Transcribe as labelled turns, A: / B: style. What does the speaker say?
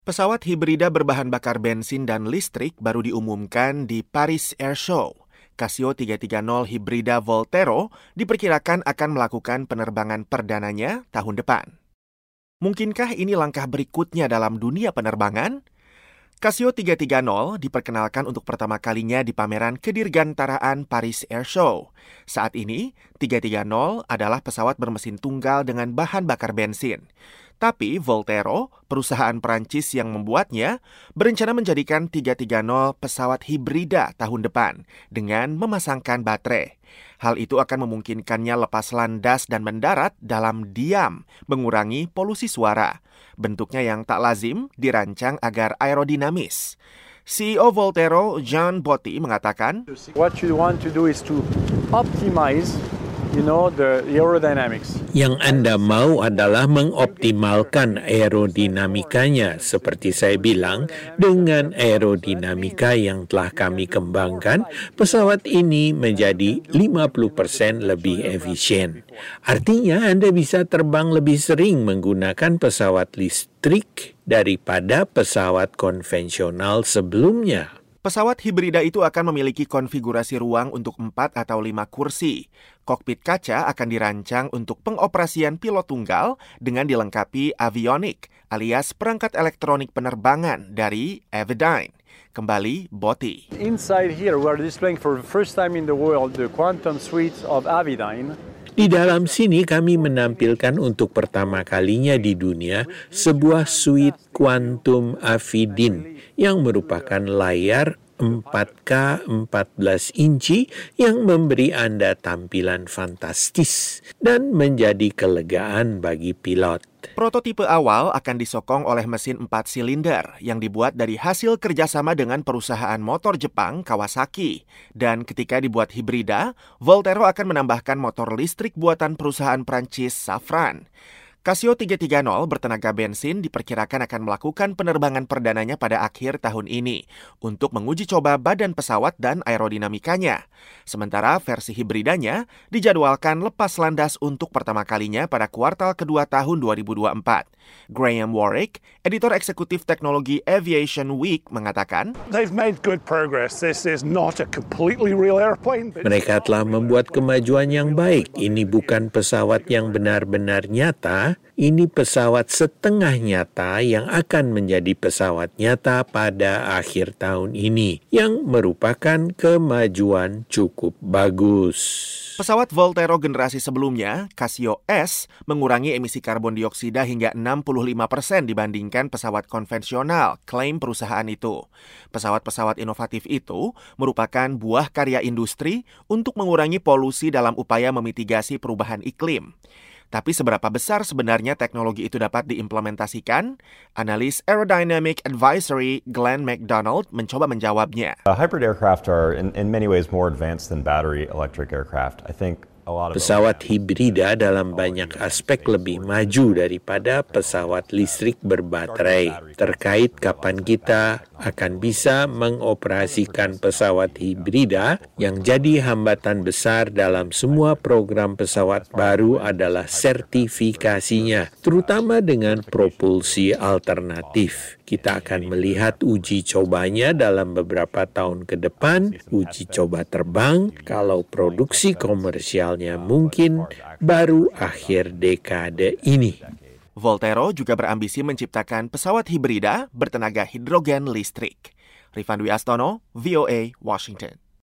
A: Pesawat hibrida berbahan bakar bensin dan listrik baru diumumkan di Paris Air Show. Casio 330 hibrida Voltero diperkirakan akan melakukan penerbangan perdananya tahun depan. Mungkinkah ini langkah berikutnya dalam dunia penerbangan? Casio 330 diperkenalkan untuk pertama kalinya di pameran kedirgantaraan Paris Air Show. Saat ini, 330 adalah pesawat bermesin tunggal dengan bahan bakar bensin. Tapi Voltero, perusahaan Perancis yang membuatnya, berencana menjadikan 330 pesawat hibrida tahun depan dengan memasangkan baterai. Hal itu akan memungkinkannya lepas landas dan mendarat dalam diam, mengurangi polusi suara. Bentuknya yang tak lazim dirancang agar aerodinamis. CEO Voltero, Jean Botti, mengatakan,
B: What you want to do is to optimize the aerodynamics.
C: Yang Anda mau adalah mengoptimalkan aerodinamikanya. Seperti saya bilang, dengan aerodinamika yang telah kami kembangkan, pesawat ini menjadi 50% lebih efisien. Artinya Anda bisa terbang lebih sering menggunakan pesawat listrik daripada pesawat konvensional sebelumnya.
A: Pesawat hibrida itu akan memiliki konfigurasi ruang untuk 4 atau 5 kursi. Kokpit kaca akan dirancang untuk pengoperasian pilot tunggal dengan dilengkapi avionic alias perangkat elektronik penerbangan dari Avidyne. Kembali Botti.
B: Inside here we are displaying for the first time in the world the quantum suite of Avidyne.
C: Di dalam sini kami menampilkan untuk pertama kalinya di dunia sebuah suite kuantum Avidyne yang merupakan layar 4K 14 inci yang memberi Anda tampilan fantastis dan menjadi kelegaan bagi pilot.
A: Prototipe awal akan disokong oleh mesin 4 silinder yang dibuat dari hasil kerjasama dengan perusahaan motor Jepang Kawasaki. Dan ketika dibuat hibrida, Voltero akan menambahkan motor listrik buatan perusahaan Prancis Safran. Casio 330 bertenaga bensin diperkirakan akan melakukan penerbangan perdananya pada akhir tahun ini untuk menguji coba badan pesawat dan aerodinamikanya. Sementara versi hibridanya dijadwalkan lepas landas untuk pertama kalinya pada kuartal kedua tahun 2024. Graham Warwick, editor eksekutif teknologi Aviation Week, mengatakan,
D: They've made good progress. This is not a completely real airplane.
C: Mereka telah membuat kemajuan yang baik. Ini bukan pesawat yang benar-benar nyata. Ini pesawat setengah nyata yang akan menjadi pesawat nyata pada akhir tahun ini, yang merupakan kemajuan cukup bagus.
A: Pesawat Voltero generasi sebelumnya, Casio S, mengurangi emisi karbon dioksida hingga 65% dibandingkan pesawat konvensional, klaim perusahaan itu. Pesawat-pesawat inovatif itu merupakan buah karya industri untuk mengurangi polusi dalam upaya memitigasi perubahan iklim. Tapi seberapa besar sebenarnya teknologi itu dapat diimplementasikan? Analis Aerodynamic Advisory Glenn McDonald mencoba menjawabnya.
E: Hybrid aircraft are in many ways more advanced than battery electric aircraft. I think
C: pesawat hibrida dalam banyak aspek lebih maju daripada pesawat listrik berbaterai. Terkait kapan kita akan bisa mengoperasikan pesawat hibrida, yang jadi hambatan besar dalam semua program pesawat baru adalah sertifikasinya, terutama dengan propulsi alternatif. Kita akan melihat uji cobanya dalam beberapa tahun ke depan, uji coba terbang, kalau produksi komersialnya mungkin baru akhir dekade ini.
A: Voltero juga berambisi menciptakan pesawat hibrida bertenaga hidrogen listrik. Rifan Dwi Astono, VOA, Washington.